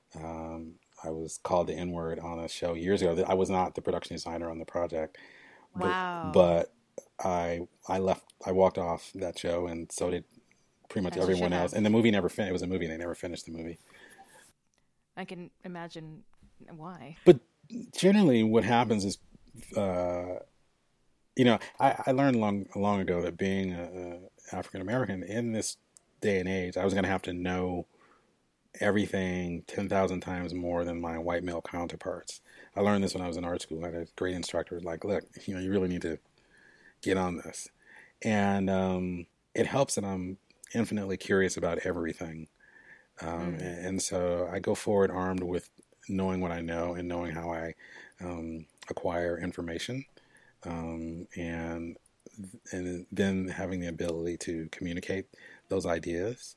I was called the N-word on a show years ago. I was not the production designer on the project. Wow. But I walked off that show, and so did pretty much As you everyone should else. have. And the movie never finished. It was a movie. They never finished the movie. I can imagine why. But generally, what happens is, I learned long ago that being African American in this day and age, I was going to have to know everything 10,000 times more than my white male counterparts. I learned this when I was in art school. I had a great instructor like, look, you really need to get on this. And it helps that I'm infinitely curious about everything. And so I go forward armed with knowing what I know and knowing how I acquire information, and then having the ability to communicate those ideas.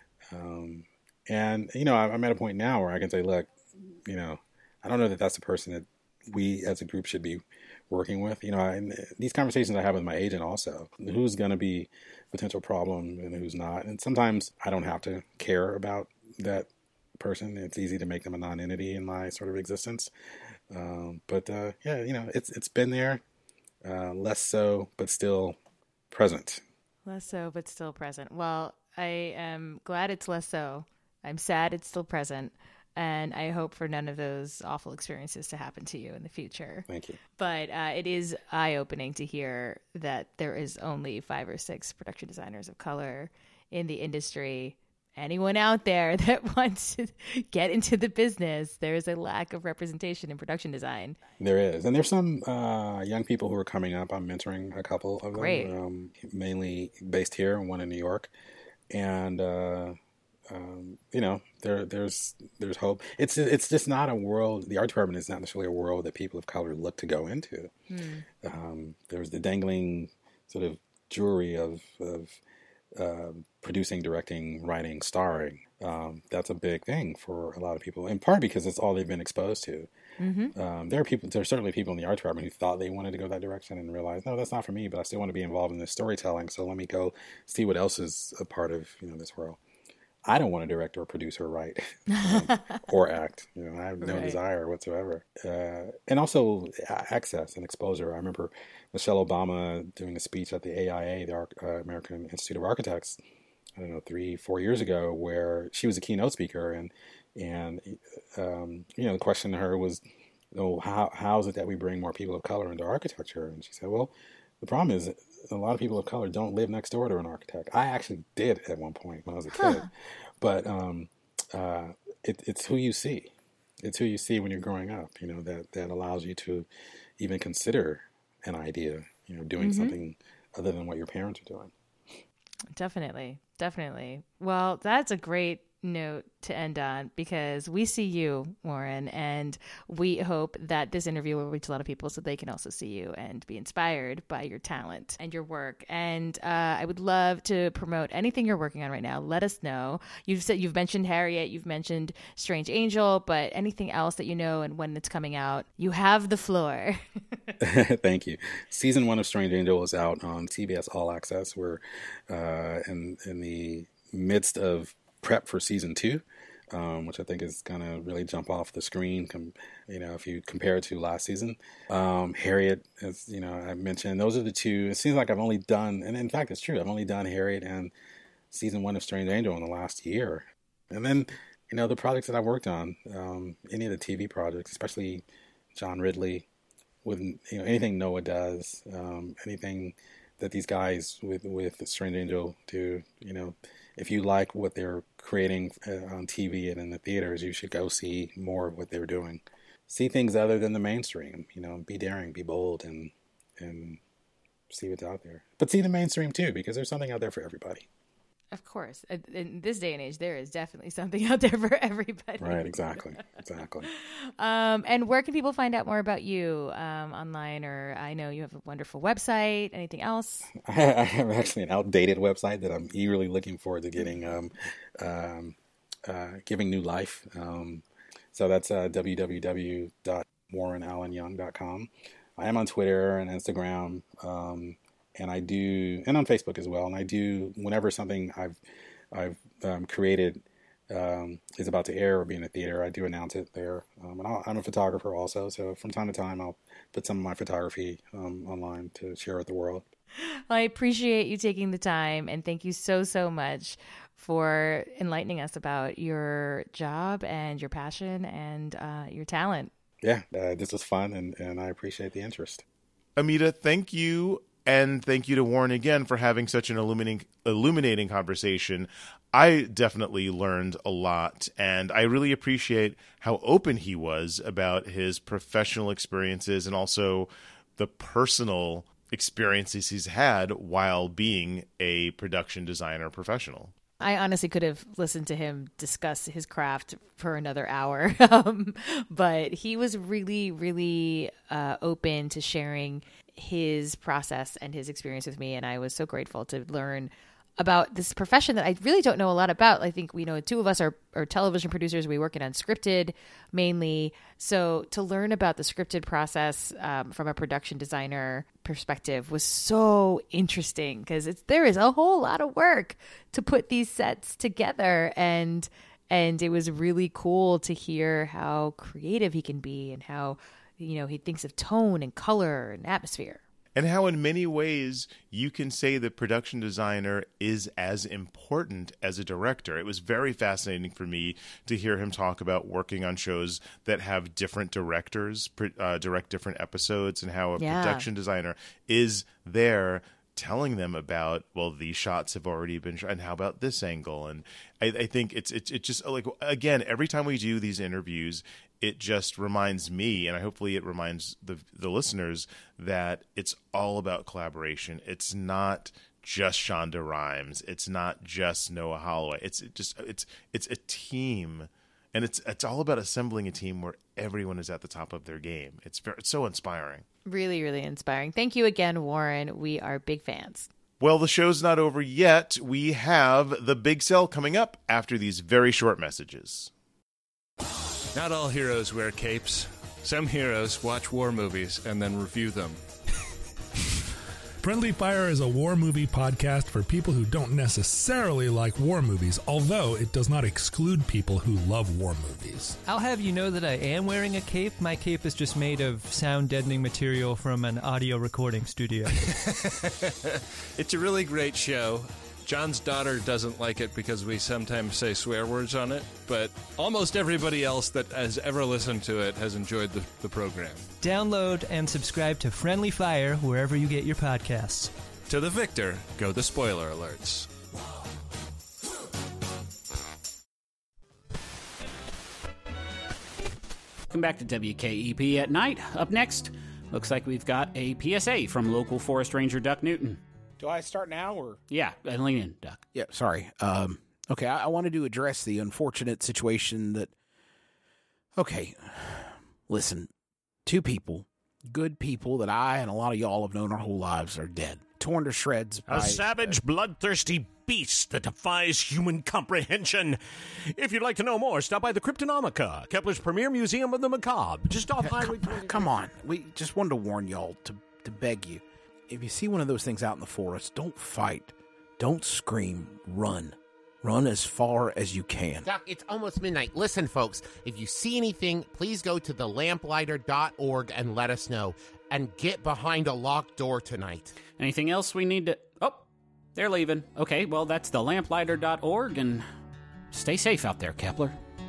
And I'm at a point now where I can say, look, I don't know that that's the person that we as a group should be working with. And these conversations I have with my agent also, who's going to be a potential problem and who's not. And sometimes I don't have to care about that person. It's easy to make them a non-entity in my sort of existence. But it's been there, less so, but still present. Less so, but still present. Well, I am glad it's less so. I'm sad it's still present. And I hope for none of those awful experiences to happen to you in the future. Thank you. But it is eye-opening to hear that there is only 5 or 6 production designers of color in the industry. Anyone out there that wants to get into the business, there is a lack of representation in production design. There is. And there's some young people who are coming up. I'm mentoring a couple of them. Great. Mainly based here and one in New York. And there's hope. It's just not a world. The art department is not necessarily a world that people of color look to go into. There's the dangling sort of jewelry of producing, directing, writing, starring. That's a big thing for a lot of people, in part because it's all they've been exposed to. There are certainly people in the art department who thought they wanted to go that direction and realized, no, that's not for me, but I still want to be involved in this storytelling. So let me go see what else is a part of this world. I don't want to direct or produce or write or act. I have no desire whatsoever. And also access and exposure. I remember Michelle Obama doing a speech at the AIA, the American Institute of Architects, 3-4 years ago, where she was a keynote speaker, and the question to her was, how is it that we bring more people of color into architecture? And she said, well, the problem is a lot of people of color don't live next door to an architect. I actually did at one point when I was a kid, but it's who you see. It's who you see when you're growing up. That allows you to even consider an idea. Doing something other than what your parents are doing. Definitely. Well, that's a great note to end on, because we see you, Warren, and we hope that this interview will reach a lot of people so they can also see you and be inspired by your talent and your work. And I would love to promote anything you're working on right now. Let us know. You've mentioned Harriet, you've mentioned Strange Angel, but anything else that you know and when it's coming out, you have the floor. Thank you. Season 1 of Strange Angel is out on CBS All Access. We're in the midst of prep for season 2, which I think is going to really jump off the screen, if you compare it to last season. Harriet, as I mentioned, those are the two. It seems like I've only done, and in fact it's true, I've only done Harriet and season 1 of Strange Angel in the last year. And then, the projects that I've worked on, any of the TV projects, especially John Ridley, with anything Noah does, anything that these guys with Strange Angel do, if you like what they're creating on TV and in the theaters, you should go see more of what they're doing. See things other than the mainstream. Be daring, be bold, and see what's out there. But see the mainstream too, because there's something out there for everybody. Of course. In this day and age, there is definitely something out there for everybody. Right, exactly. And where can people find out more about you online? Or I know you have a wonderful website. Anything else? I have actually an outdated website that I'm eagerly looking forward to getting, giving new life. So that's www.warrenallenyoung.com. I am on Twitter and Instagram. And on Facebook as well. And I do, whenever something I've created is about to air or be in a theater, I do announce it there. And I'm a photographer also, so from time to time I'll put some of my photography online to share with the world. I appreciate you taking the time, and thank you so, so much for enlightening us about your job and your passion and your talent. Yeah, this was fun, and I appreciate the interest. Amita, thank you. And thank you to Warren again for having such an illuminating conversation. I definitely learned a lot, and I really appreciate how open he was about his professional experiences and also the personal experiences he's had while being a production designer professional. I honestly could have listened to him discuss his craft for another hour, but he was really, really open to sharing his process and his experience with me, and I was so grateful to learn about this profession that I really don't know a lot about. I think two of us are television producers. We work in unscripted mainly. So to learn about the scripted process from a production designer perspective was so interesting because there is a whole lot of work to put these sets together. And it was really cool to hear how creative he can be and how, he thinks of tone and color and atmosphere. And how in many ways you can say the production designer is as important as a director. It was very fascinating for me to hear him talk about working on shows that have different directors, direct different episodes, and how a production designer is there telling them about, well, these shots have already been shot, and how about this angle? And I think it's just like, again, every time we do these interviews, it just reminds me, and hopefully it reminds the listeners, that it's all about collaboration. It's not just Shonda Rhimes. It's not just Noah Holloway. It's a team, and it's all about assembling a team where everyone is at the top of their game. It's so inspiring. Really, really inspiring. Thank you again, Warren. We are big fans. Well, the show's not over yet. We have the big sell coming up after these very short messages. Not all heroes wear capes. Some heroes watch war movies and then review them. Friendly Fire is a war movie podcast for people who don't necessarily like war movies, although it does not exclude people who love war movies. I'll have you know that I am wearing a cape. My cape is just made of sound-deadening material from an audio recording studio. It's a really great show. John's daughter doesn't like it because we sometimes say swear words on it, but almost everybody else that has ever listened to it has enjoyed the program. Download and subscribe to Friendly Fire wherever you get your podcasts. To the victor go the spoiler alerts. Welcome back to WKEP at Night. Up next, looks like we've got a PSA from local forest ranger Duck Newton. Do I start now or? Yeah, lean in, Duck. Yeah, sorry. Okay, I wanted to address the unfortunate situation that... Okay, listen. 2 people, good people that I and a lot of y'all have known our whole lives are dead. Torn to shreds by... A savage, bloodthirsty beast that defies human comprehension. If you'd like to know more, stop by the Cryptonomica, Kepler's premier museum of the macabre, just off Highway 20. Come on. We just wanted to warn y'all, to beg you. If you see one of those things out in the forest, don't fight. Don't scream. Run. Run as far as you can. Doc, it's almost midnight. Listen, folks, if you see anything, please go to thelamplighter.org and let us know. And get behind a locked door tonight. Anything else we need to... Oh, they're leaving. Okay, well, that's thelamplighter.org, and stay safe out there, Kepler.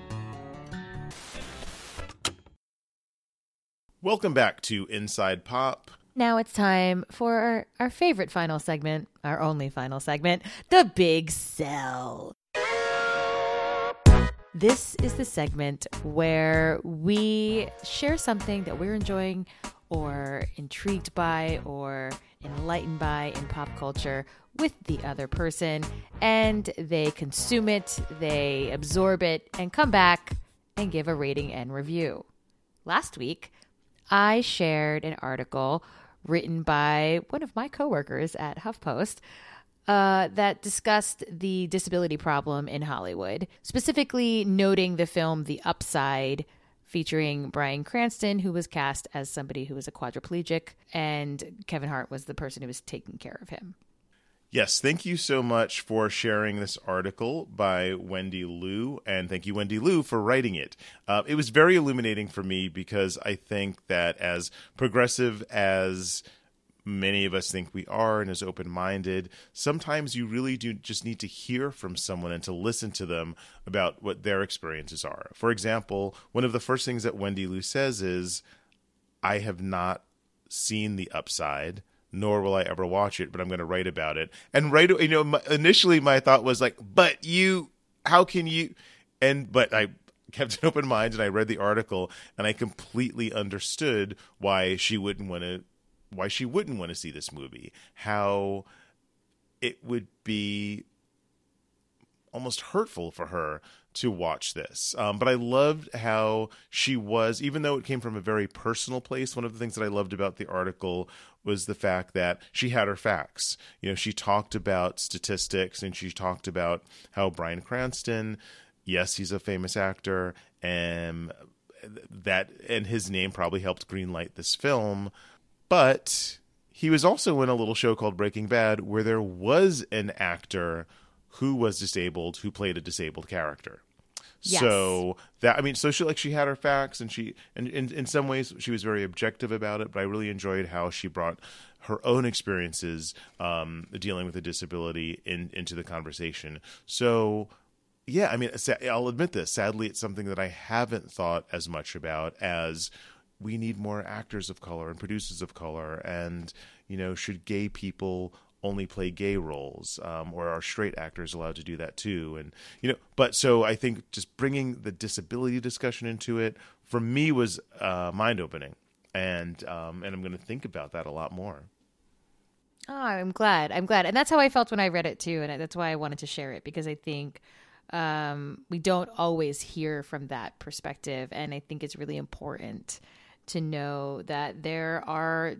Welcome back to Inside Pop. Now it's time for our favorite final segment, our only final segment, the Big Sell. This is the segment where we share something that we're enjoying or intrigued by or enlightened by in pop culture with the other person, and they consume it, they absorb it, and come back and give a rating and review. Last week, I shared an article written by one of my coworkers at HuffPost that discussed the disability problem in Hollywood, specifically noting the film The Upside, featuring Bryan Cranston, who was cast as somebody who was a quadriplegic, and Kevin Hart was the person who was taking care of him. Yes, thank you so much for sharing this article by Wendy Liu, and thank you, Wendy Liu, for writing it. It was very illuminating for me because I think that as progressive as many of us think we are and is open-minded, sometimes you really do just need to hear from someone and to listen to them about what their experiences are. For example, one of the first things that Wendy Liu says is, I have not seen The Upside, nor will I ever watch it, but I'm going to write about it. And initially my thought was like, but you, how can you? But I kept an open mind and I read the article and I completely understood why she wouldn't want to see this movie. How it would be almost hurtful for her to watch this. But I loved how she was, even though it came from a very personal place, one of the things that I loved about the article was the fact that she had her facts. She talked about statistics and she talked about how Bryan Cranston, yes, he's a famous actor, and his name probably helped greenlight this film, but he was also in a little show called Breaking Bad where there was an actor who was disabled, who played a disabled character. Yes. So she had her facts, and in some ways she was very objective about it. But I really enjoyed how she brought her own experiences dealing with a disability into the conversation. So, yeah, I'll admit this. Sadly, it's something that I haven't thought as much about as we need more actors of color and producers of color, and should gay people only play gay roles, or are straight actors allowed to do that too? And but so I think just bringing the disability discussion into it for me was mind opening, and I'm going to think about that a lot more. Oh, I'm glad, and that's how I felt when I read it too, and that's why I wanted to share it, because I think we don't always hear from that perspective, and I think it's really important to know that there are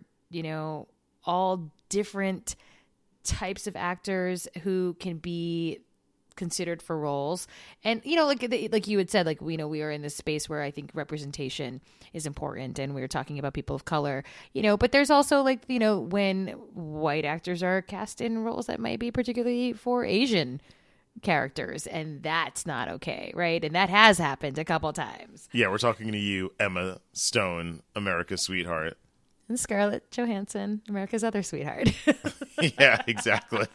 all different types of actors who can be considered for roles. And like you had said, we are in this space where I think representation is important, and we were talking about people of color, but there's also when white actors are cast in roles that might be particularly for Asian characters, and that's not okay, right? And that has happened a couple times. Yeah, we're talking to you, Emma Stone, America's sweetheart. And Scarlett Johansson, America's other sweetheart. Yeah, exactly.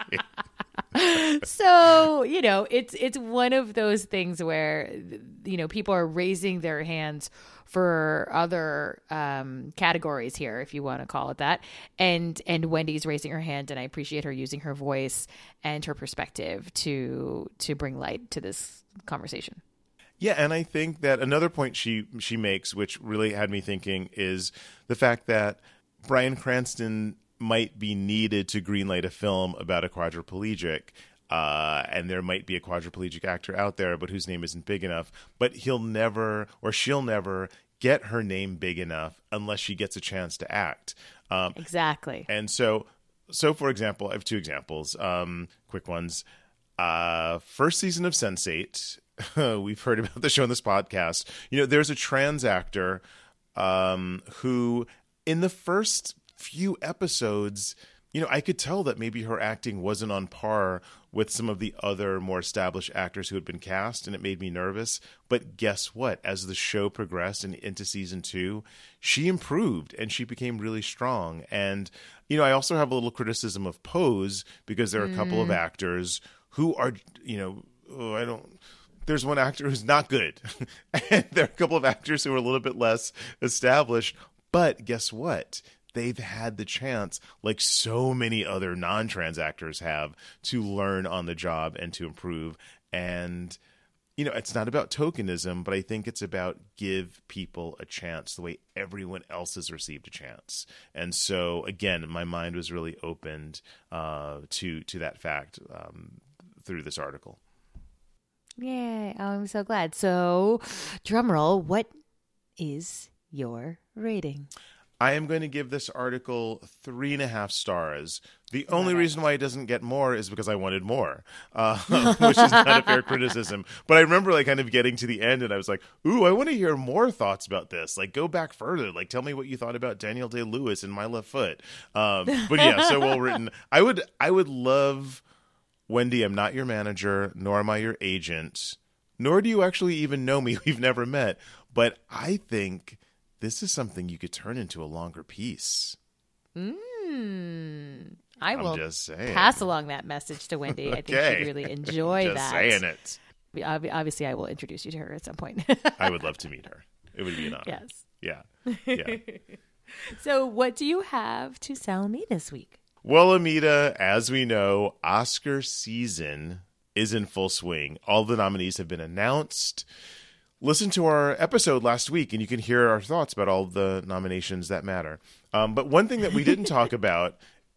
So, it's one of those things where, people are raising their hands for other categories here, if you want to call it that. And Wendy's raising her hand, and I appreciate her using her voice and her perspective to bring light to this conversation. Yeah, and I think that another point she makes, which really had me thinking, is the fact that Bryan Cranston might be needed to greenlight a film about a quadriplegic, and there might be a quadriplegic actor out there, but whose name isn't big enough. But he'll never, or she'll never, get her name big enough unless she gets a chance to act. Exactly. And so for example, I have two examples, quick ones. First season of Sense8. We've heard about the show on this podcast. There's a trans actor who, in the first few episodes, I could tell that maybe her acting wasn't on par with some of the other more established actors who had been cast, and it made me nervous. But guess what? As the show progressed and into season 2, she improved and she became really strong. And, I also have a little criticism of Pose, because there are a couple of actors who are, there's one actor who's not good. And there are a couple of actors who are a little bit less established. But guess what? They've had the chance, like so many other non-trans actors have, to learn on the job and to improve. And, it's not about tokenism, but I think it's about give people a chance the way everyone else has received a chance. And so, again, my mind was really opened to that fact through this article. Yay. Oh, I'm so glad. So, drum roll, what is your rating? I am going to give this article 3.5 stars. The only reason why it doesn't get more is because I wanted more, which is not a fair criticism. But I remember kind of getting to the end, and I was like, ooh, I want to hear more thoughts about this. Go back further. Tell me what you thought about Daniel Day-Lewis in My Left Foot. But yeah, so well written. I would love, Wendy, I'm not your manager, nor am I your agent, nor do you actually even know me. We've never met. But I think this is something you could turn into a longer piece. I will just saying. pass along that message to Wendy. I think she'd really enjoy just that. saying it. Obviously, I will introduce you to her at some point. I would love to meet her. It would be an honor. Yes. Yeah. So what do you have to sell me this week? Well, Amita, as we know, Oscar season is in full swing. All the nominees have been announced. Listen to our episode last week, and you can hear our thoughts about all the nominations that matter. But one thing that we didn't talk about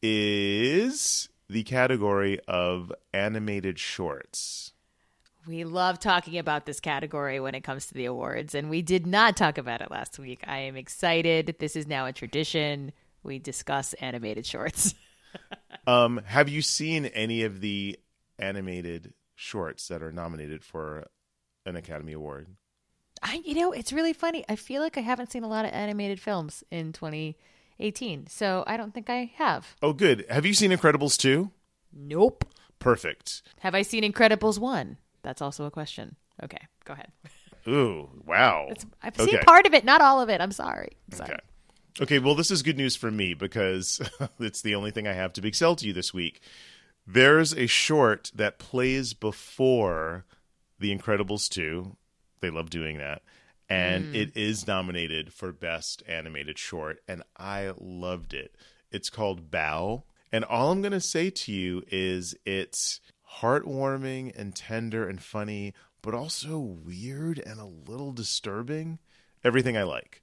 is the category of animated shorts. We love talking about this category when it comes to the awards, and we did not talk about it last week. I am excited. This is now a tradition. We discuss animated shorts. Have you seen any of the animated shorts that are nominated for an Academy Award? It's really funny. I feel like I haven't seen a lot of animated films in 2018, so I don't think I have. Oh, good. Have you seen Incredibles 2? Nope. Perfect. Have I seen Incredibles 1? That's also a question. Okay, go ahead. Ooh, wow. I've seen part of it, not all of it. I'm sorry. Okay, well, this is good news for me because it's the only thing I have to big sell to you this week. There's a short that plays before The Incredibles 2. They love doing that. And it is nominated for Best Animated Short, and I loved it. It's called Bow. And all I'm going to say to you is it's heartwarming and tender and funny, but also weird and a little disturbing. Everything I like.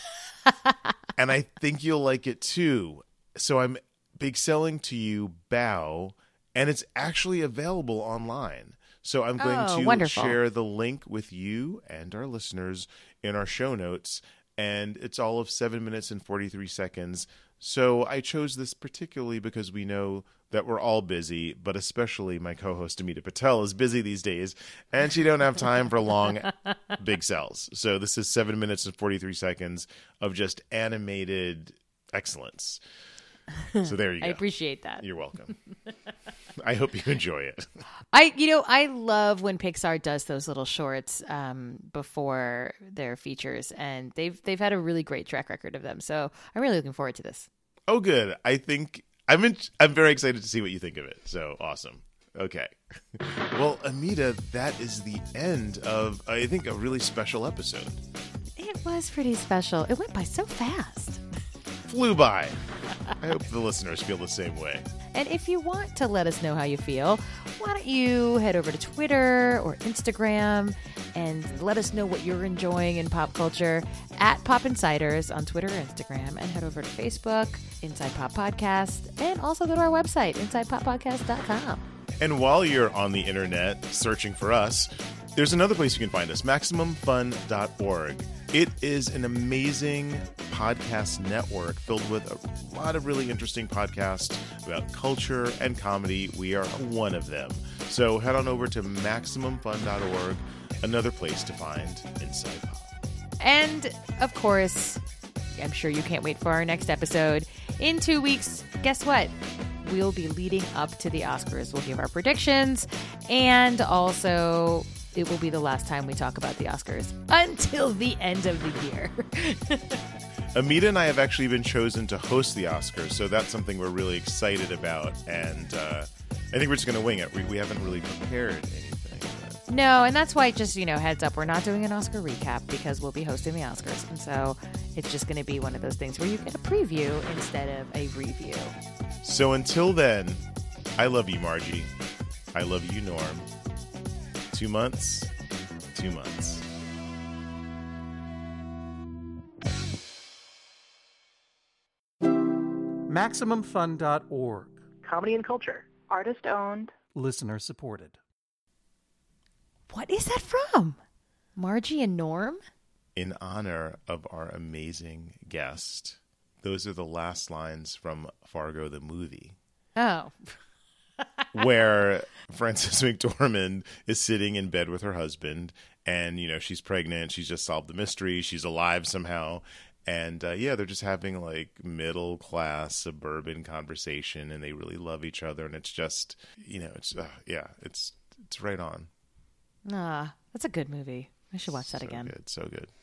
And I think you'll like it too. So I'm big selling to you Bow, and it's actually available online. So I'm going to share the link with you and our listeners in our show notes, and it's all of 7 minutes and 43 seconds. So I chose this particularly because we know that we're all busy, but especially my co-host Amita Patel is busy these days, and she don't have time for long big sells. So this is 7 minutes and 43 seconds of just animated excellence. So there you go. I appreciate that. You're welcome. I hope you enjoy it. I love when Pixar does those little shorts before their features, and they've had a really great track record of them. So I'm really looking forward to this. Oh, good. I think I'm very excited to see what you think of it. So awesome. Okay. Well, Amita, that is the end of, I think, a really special episode. It was pretty special. It went by so fast. Flew by. I hope the listeners feel the same way. And if you want to let us know how you feel, why don't you head over to Twitter or Instagram and let us know what you're enjoying in pop culture at Pop Insiders on Twitter or Instagram, and head over to Facebook, Inside Pop Podcast, and also go to our website, InsidePopPodcast.com. And while you're on the internet searching for us, there's another place you can find us, MaximumFun.org. It is an amazing podcast network filled with a lot of really interesting podcasts about culture and comedy. We are one of them. So head on over to MaximumFun.org, another place to find Inside Pop. And, of course, I'm sure you can't wait for our next episode. In 2 weeks, guess what? We'll be leading up to the Oscars. We'll give our predictions, and also it will be the last time we talk about the Oscars until the end of the year. Amita and I have actually been chosen to host the Oscars, so that's something we're really excited about, and I think we're just going to wing it. We haven't really prepared anything. No, and that's why, just, heads up, we're not doing an Oscar recap because we'll be hosting the Oscars, and so it's just going to be one of those things where you get a preview instead of a review. So until then, I love you, Margie. I love you, Norm. 2 months. 2 months. MaximumFun.org. Comedy and culture. Artist owned. Listener supported. What is that from? Margie and Norm? In honor of our amazing guest, those are the last lines from Fargo the movie. Oh. Where Frances McDormand is sitting in bed with her husband, and, she's pregnant. She's just solved the mystery. She's alive somehow. And, they're just having, middle-class suburban conversation, and they really love each other. And it's just, it's right on. That's a good movie. I should watch that again. So good.